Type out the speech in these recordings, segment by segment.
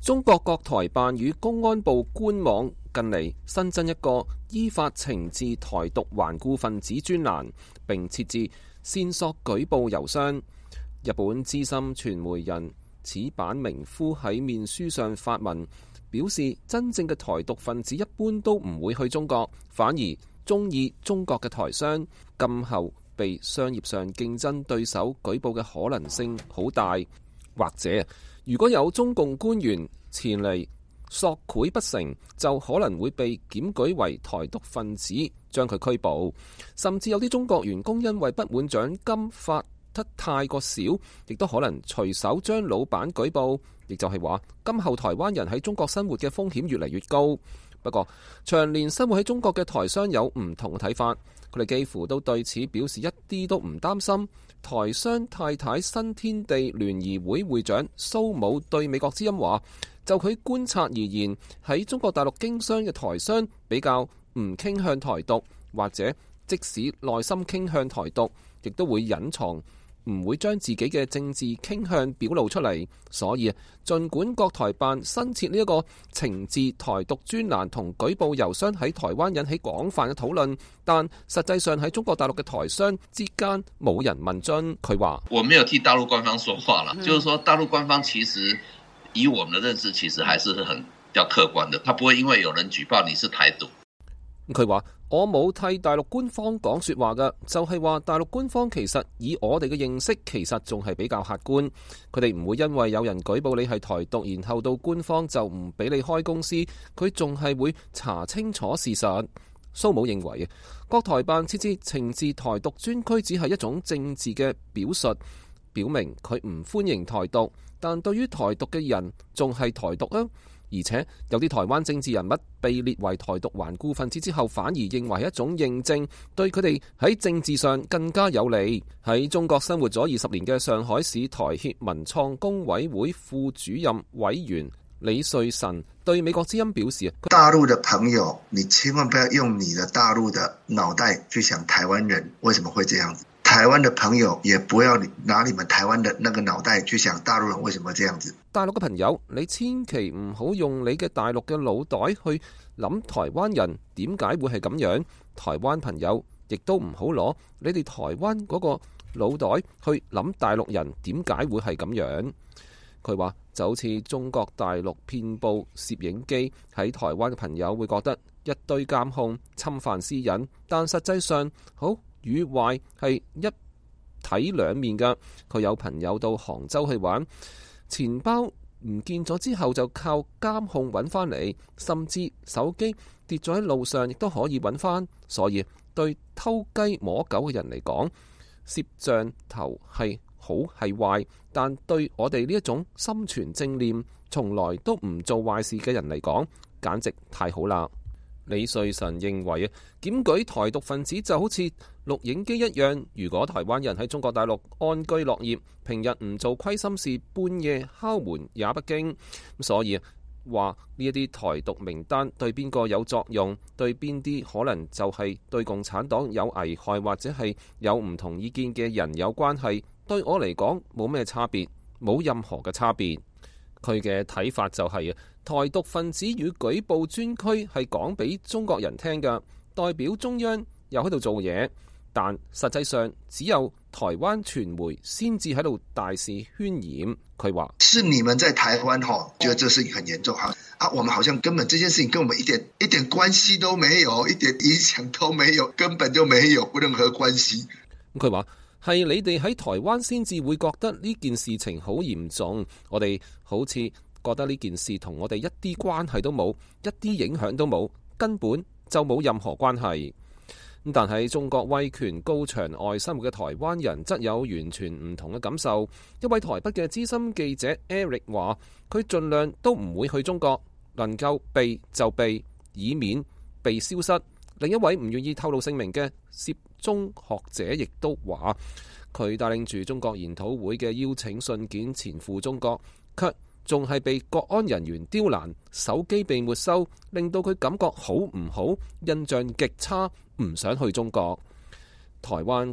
中國國台辦與公安部官網近嚟新增一個依法懲治台獨頑固分子專欄，並設置線索舉報郵箱。日本資深傳媒人矢板明夫喺面書上發文表示，真正嘅台獨分子一般都唔會去中國，反而中意中國嘅台商，今後被商業上競爭對手舉報嘅可能性好大。或者如果有中共官員前嚟索賄不成，就可能會被檢舉為台獨分子，將佢拘捕。甚至有啲中國員工因為不滿獎金發得太過少，亦都可能隨手將老闆舉報。亦就係話，今後台灣人喺中國生活嘅風險越嚟越高。不過長年生活喺中國嘅台商有唔同嘅睇法，佢哋幾乎都對此表示一啲都唔擔心。台商太太新天地聯誼會會長蘇武對美國之音話，就佢觀察而言，喺中國大陸經商嘅台商比較唔傾向台獨，或者即使內心傾向台獨，亦都會隱藏，唔會將自己嘅政治傾向表露出嚟。所以儘管國台辦新設呢一個懲治台獨專欄同舉報郵箱喺台灣引起廣泛嘅討論，但實際上喺中國大陸嘅台商之間冇人問津。佢話： 我沒有替大陸官方說話啦，就是說大陸官方其實以我們的認識，其實還是很比較客觀的，他不會因為有人舉報你是台獨。 佢話：我冇替大陸官方講說話㗎，就係話大陸官方其實以我哋嘅認識，其實仲係比較客觀。佢哋唔會因為有人舉報你係台獨，然後到官方就唔俾你開公司，佢仲係會查清楚事實。蘇武認為，國台辦設置懲治台獨專區只係一種政治嘅表述，表明佢唔歡迎台獨，但對於台獨嘅人仲係台獨啊。而且有啲台灣政治人物被列為台獨頑固分子之後，反而認為係一種認證，對佢哋喺政治上更加有利。喺中國生活咗20年嘅上海市台協文創工委會副主任委員李瑞臣對美國之音表示： 大陸的朋友，你千萬不要用你的大陸的腦袋去想台灣人為什麼會這樣子。台灣的朋友也不要拿你們台灣的那個腦袋去想大陸人為什麼這樣子。 大陸嘅朋友，你千祈唔好用你嘅大陸嘅腦袋去諗台灣人點解會係咁樣。台灣朋友亦都唔好攞你哋台灣嗰個腦袋去諗大陸人點解會係咁樣。佢話就好似中國大陸遍佈攝影機，喺台灣嘅朋友會覺得一堆監控侵犯私隱，但實際上好與壞係一體兩面㗎。佢有朋友到杭州去玩，錢包唔見咗之後就靠監控揾返嚟，甚至手機跌咗喺路上亦都可以揾返。所以對偷雞摸狗嘅人嚟講，攝像頭係好係壞，但對我哋呢一種心存正念、從來都唔做壞事嘅人嚟講，簡直太好啦。李瑞臣認為啊，檢舉台獨分子就好似錄影機一樣，如果台灣人喺中國大陸安居樂業，平日唔做虧心事，半夜敲門也不驚。所以話呢一啲台獨名單對邊個有作用，對邊啲可能就係對共產黨有危害，或者係有唔同意見嘅人有關係，對我嚟講冇咩差別，冇任何嘅差別。佢嘅睇法就係台獨分子與舉報專區係講俾中國人聽㗎，代表中央又喺度做嘢，但實際上只有台灣傳媒先至喺度大肆渲染。佢話： 是你們在台灣覺得這事情很嚴重啊！我們好像根本這件事情跟我們一點關係都沒有，一點影響都沒有，根本就沒有任何關係。 佢話：係你哋喺台灣先至會覺得呢件事情好嚴重，我哋好似覺得呢件事同我哋一啲關係都冇，一啲影響都冇，根本就冇任何關係。但係中國威權高牆外生活嘅台灣人則有完全唔同嘅感受。一位台北嘅資深記者 Eric 話：佢盡量都唔會去中國，能夠避就避，以免被消失。另一位唔願意透露姓名嘅涉中學者亦都話：佢帶領住中國研討會嘅邀請信件前赴中國，卻仲係被國安人員刁難，手機被沒收，令到佢感覺好唔好，印象極差，唔想去中國。台灣國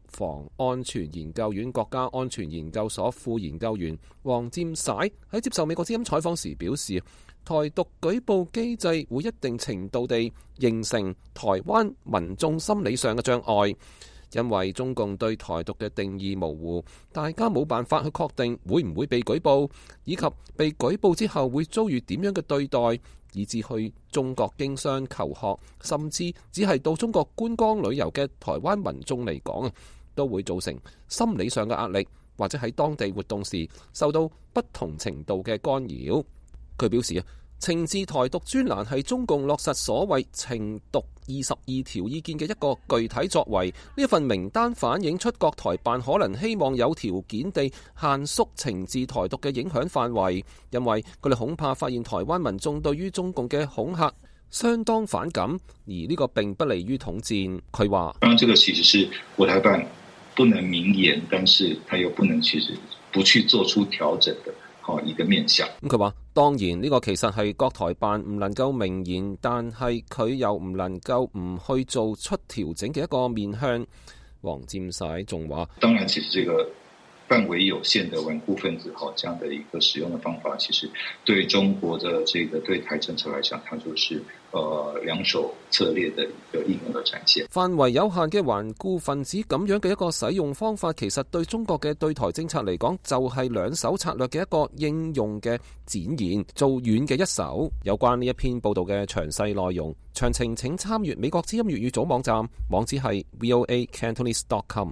防安全研究院國家安全研究所副研究員黃占璽喺接受美國之音採訪時表示，台獨舉報機制會一定程度地形成台灣民眾心理上嘅障礙，因為中共對台獨嘅定義模糊，大家冇辦法去確定會唔會被舉報，以及被舉報之後會遭遇點樣嘅對待，以至去中國經商求學，甚至只係到中國觀光旅遊嘅台灣民眾嚟講，都會造成心理上嘅壓力，或者喺當地活動時受到不同程度嘅干擾。佢表示懲治台獨專欄係中共落實所謂懲獨22條意見嘅一個具體作為。呢一份名單反映出國台辦可能希望有條件地限縮懲治台獨嘅影響範圍，因為佢哋恐怕發現台灣民眾對於中共嘅恐嚇相當反感，而呢個並不利於統戰。佢話： 當然，這個其實是國台辦不能明言，但是他又不能其實不去做出調整的一個面向。 咁佢話，當然呢個其實係國台辦唔能夠明言，但係佢又唔能夠唔去做出調整嘅一個面向。黃占璽仲話： 當然，其實這個範圍有限的頑固分子，這樣的一個使用的方法，其實對中國的這個對台政策來講，它就是兩手策略的一個應用的展現。 範圍有限嘅頑固分子咁樣嘅一個使用方法，其實對中國嘅對台政策嚟講，就係兩手策略嘅一個應用嘅展現，做軟嘅一手。有關呢一篇報道嘅詳細內容，詳情請參閱美國之音粵語組網站，網址係 voacantonese.com。